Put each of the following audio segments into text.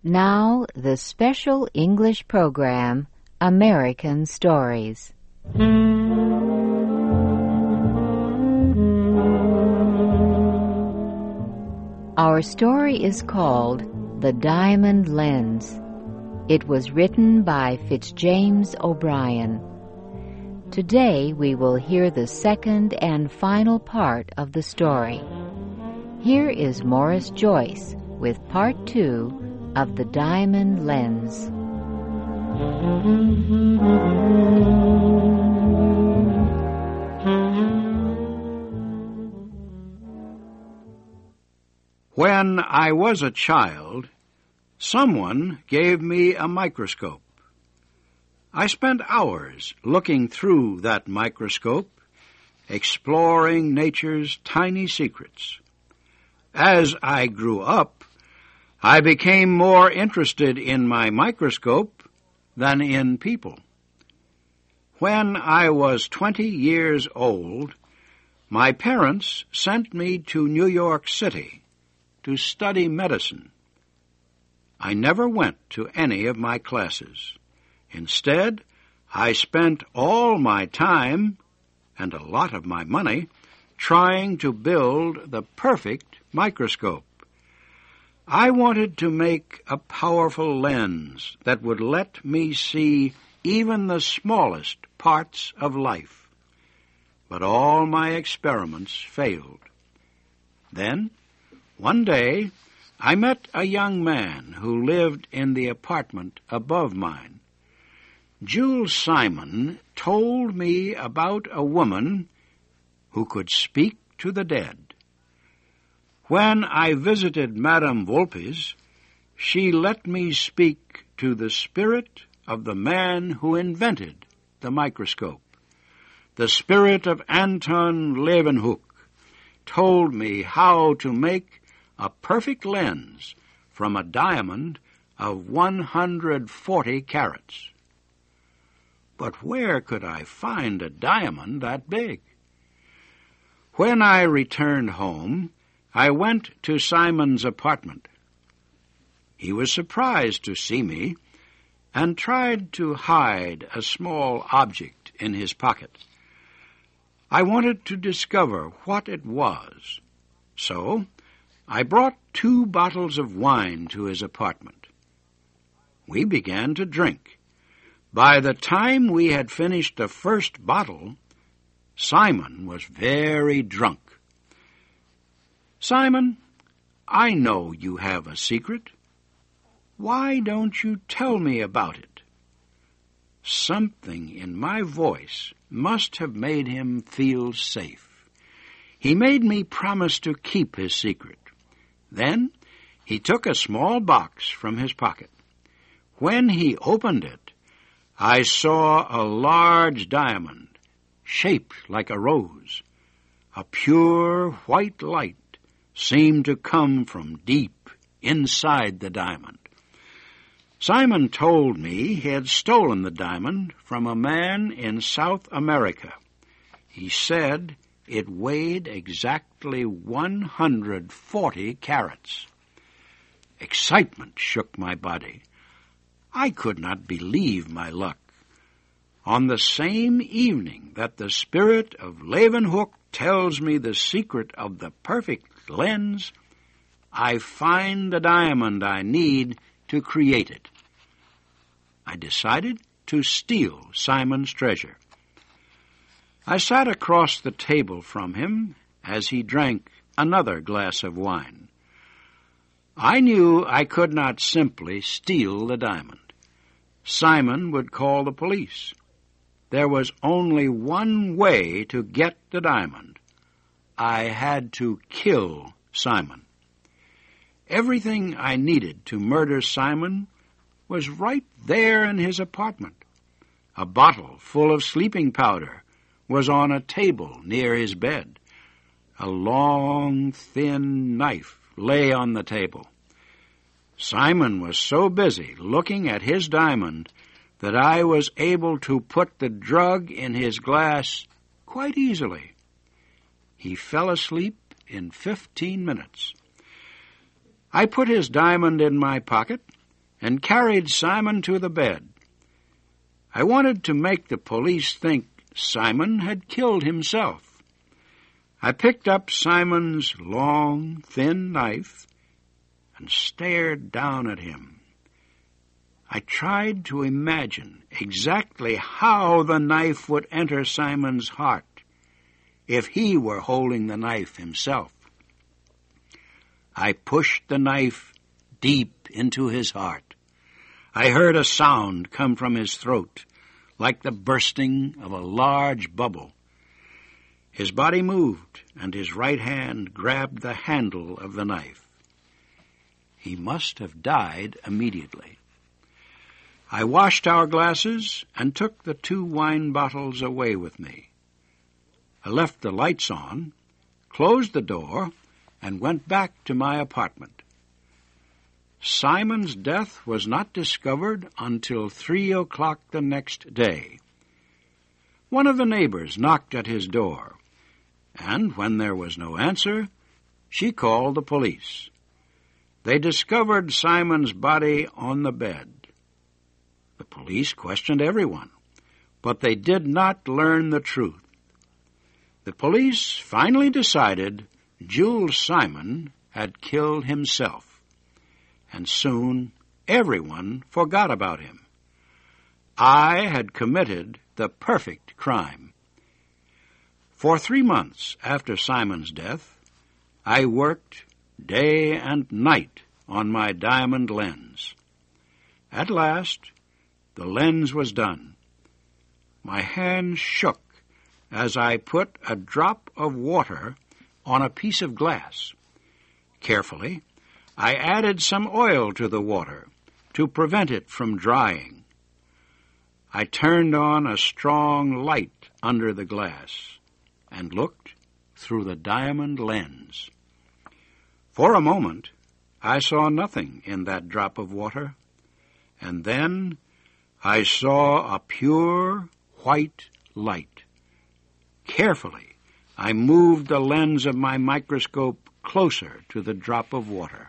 Now, the special English program, American Stories. Our story is called The Diamond Lens. It was written by Fitzjames O'Brien. Today we will hear the second and final part of the story. Here is Morris Joyce with Part 2 of The Diamond Lens. When I was a child, someone gave me a microscope. I spent hours looking through that microscope, exploring nature's tiny secrets. As I grew up, I became more interested in my microscope than in people. When I was 20 years old, my parents sent me to New York City to study medicine. I never went to any of my classes. Instead, I spent all my time and a lot of my money trying to build the perfect microscope. I wanted to make a powerful lens that would let me see even the smallest parts of life. But all my experiments failed. Then, one day, I met a young man who lived in the apartment above mine. Jules Simon told me about a woman who could speak to the dead. When I visited Madame Volpe's, she let me speak to the spirit of the man who invented the microscope. The spirit of Anton Leeuwenhoek told me how to make a perfect lens from a diamond of 140 carats. But where could I find a diamond that big? When I returned home, I went to Simon's apartment. He was surprised to see me and tried to hide a small object in his pocket. I wanted to discover what it was, so I brought 2 bottles of wine to his apartment. We began to drink. By the time we had finished the first bottle, Simon was very drunk. "Simon, I know you have a secret. Why don't you tell me about it?" Something in my voice must have made him feel safe. He made me promise to keep his secret. Then he took a small box from his pocket. When he opened it, I saw a large diamond, shaped like a rose. A pure white light seemed to come from deep inside the diamond. Simon told me he had stolen the diamond from a man in South America. He said it weighed exactly 140 carats. Excitement shook my body. I could not believe my luck. On the same evening that the spirit of Leeuwenhoek tells me the secret of the perfect lens, I find the diamond I need to create it. I decided to steal Simon's treasure. I sat across the table from him as he drank another glass of wine. I knew I could not simply steal the diamond. Simon would call the police. There was only one way to get the diamond. I had to kill Simon. Everything I needed to murder Simon was right there in his apartment. A bottle full of sleeping powder was on a table near his bed. A long, thin knife lay on the table. Simon was so busy looking at his diamond that I was able to put the drug in his glass quite easily. He fell asleep in 15 minutes. I put his diamond in my pocket and carried Simon to the bed. I wanted to make the police think Simon had killed himself. I picked up Simon's long, thin knife and stared down at him. I tried to imagine exactly how the knife would enter Simon's heart if he were holding the knife himself. I pushed the knife deep into his heart. I heard a sound come from his throat, like the bursting of a large bubble. His body moved, and his right hand grabbed the handle of the knife. He must have died immediately. I washed our glasses and took the 2 wine bottles away with me. I left the lights on, closed the door, and went back to my apartment. Simon's death was not discovered until 3 o'clock the next day. One of the neighbors knocked at his door, and when there was no answer, she called the police. They discovered Simon's body on the bed. The police questioned everyone, but they did not learn the truth. The police finally decided Jules Simon had killed himself, and soon everyone forgot about him. I had committed the perfect crime. For 3 months after Simon's death, I worked day and night on my diamond lens. At last, the lens was done. My hands shook as I put a drop of water on a piece of glass. Carefully, I added some oil to the water to prevent it from drying. I turned on a strong light under the glass and looked through the diamond lens. For a moment, I saw nothing in that drop of water, and then I saw a pure white light. Carefully, I moved the lens of my microscope closer to the drop of water.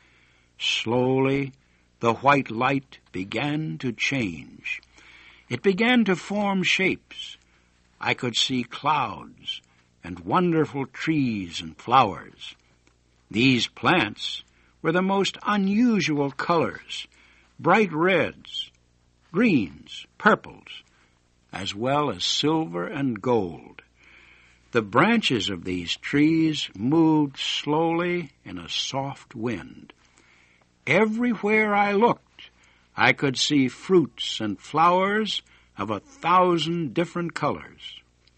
Slowly, the white light began to change. It began to form shapes. I could see clouds and wonderful trees and flowers. These plants were the most unusual colors, bright reds, greens, purples, as well as silver and gold. The branches of these trees moved slowly in a soft wind. Everywhere I looked, I could see fruits and flowers of 1,000 different colors.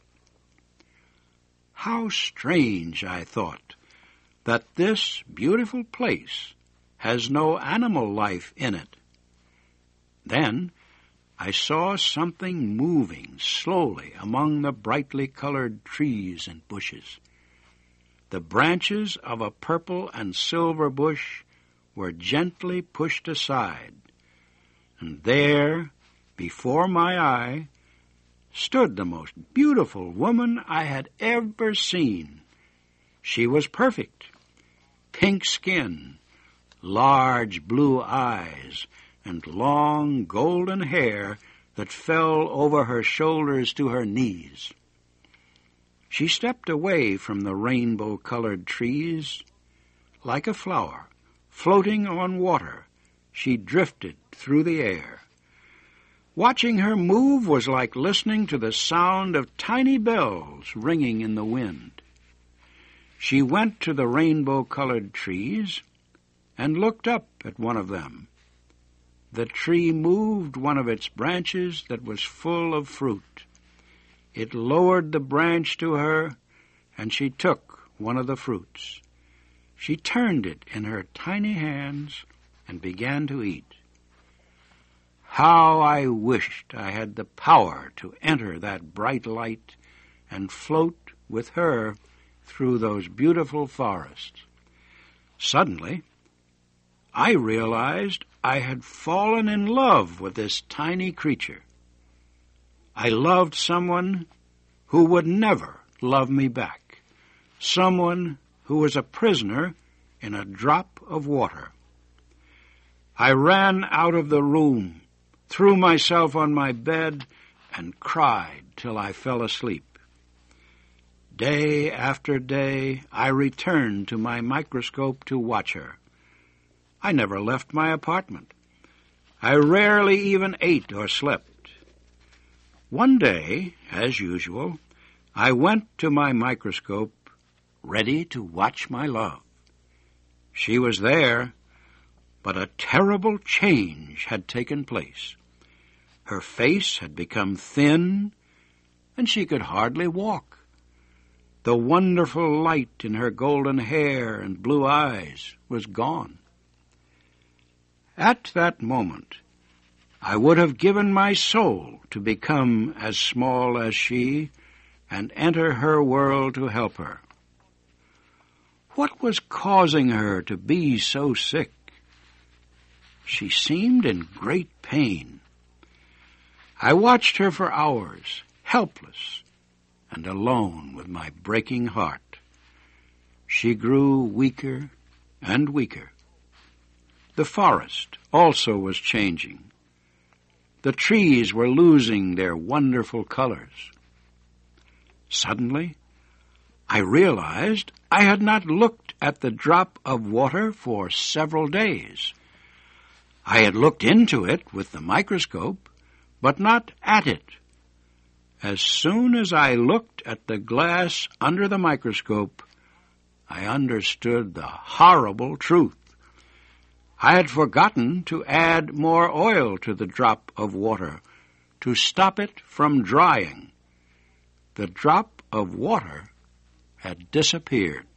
How strange, I thought, that this beautiful place has no animal life in it. Then I saw something moving slowly among the brightly colored trees and bushes. The branches of a purple and silver bush were gently pushed aside, and there, before my eye, stood the most beautiful woman I had ever seen. She was perfect. Pink skin, large blue eyes, and long golden hair that fell over her shoulders to her knees. She stepped away from the rainbow-colored trees. Like a flower, floating on water, she drifted through the air. Watching her move was like listening to the sound of tiny bells ringing in the wind. She went to the rainbow-colored trees and looked up at one of them. The tree moved one of its branches that was full of fruit. It lowered the branch to her, and she took one of the fruits. She turned it in her tiny hands and began to eat. How I wished I had the power to enter that bright light and float with her through those beautiful forests. Suddenly, I realized I had fallen in love with this tiny creature. I loved someone who would never love me back, someone who was a prisoner in a drop of water. I ran out of the room, threw myself on my bed, and cried till I fell asleep. Day after day, I returned to my microscope to watch her. I never left my apartment. I rarely even ate or slept. One day, as usual, I went to my microscope, ready to watch my love. She was there, but a terrible change had taken place. Her face had become thin, and she could hardly walk. The wonderful light in her golden hair and blue eyes was gone. At that moment, I would have given my soul to become as small as she and enter her world to help her. What was causing her to be so sick? She seemed in great pain. I watched her for hours, helpless and alone with my breaking heart. She grew weaker and weaker. The forest also was changing. The trees were losing their wonderful colors. Suddenly, I realized I had not looked at the drop of water for several days. I had looked into it with the microscope, but not at it. As soon as I looked at the glass under the microscope, I understood the horrible truth. I had forgotten to add more oil to the drop of water to stop it from drying. The drop of water had disappeared.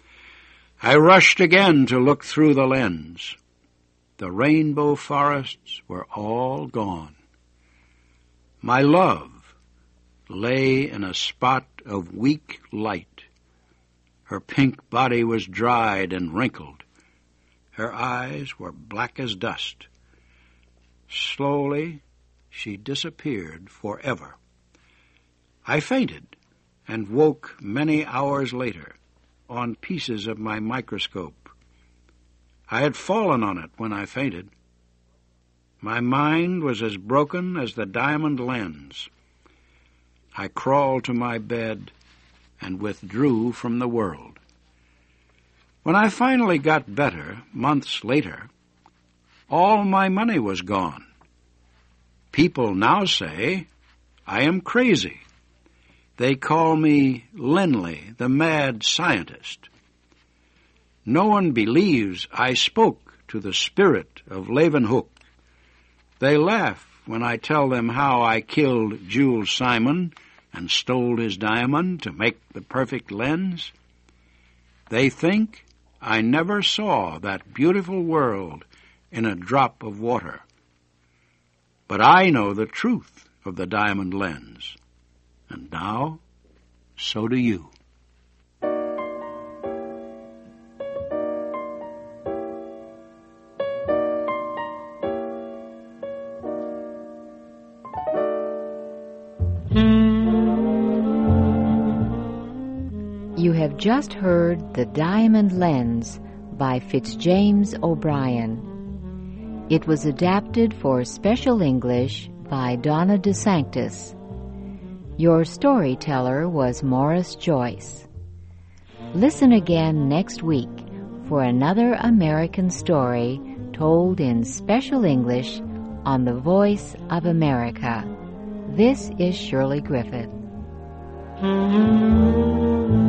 I rushed again to look through the lens. The rainbow forests were all gone. My love lay in a spot of weak light. Her pink body was dried and wrinkled. Her eyes were black as dust. Slowly, she disappeared forever. I fainted and woke many hours later on pieces of my microscope. I had fallen on it when I fainted. My mind was as broken as the diamond lens. I crawled to my bed and withdrew from the world. When I finally got better, months later, all my money was gone. People now say I am crazy. They call me Linley, the mad scientist. No one believes I spoke to the spirit of Leeuwenhoek. They laugh when I tell them how I killed Jules Simon and stole his diamond to make the perfect lens. They think I never saw that beautiful world in a drop of water. But I know the truth of the diamond lens. And now, so do you. You have just heard The Diamond Lens by Fitzjames O'Brien. It was adapted for Special English by Donna DeSanctis. Your storyteller was Morris Joyce. Listen again next week for another American story told in Special English on the Voice of America. This is Shirley Griffith.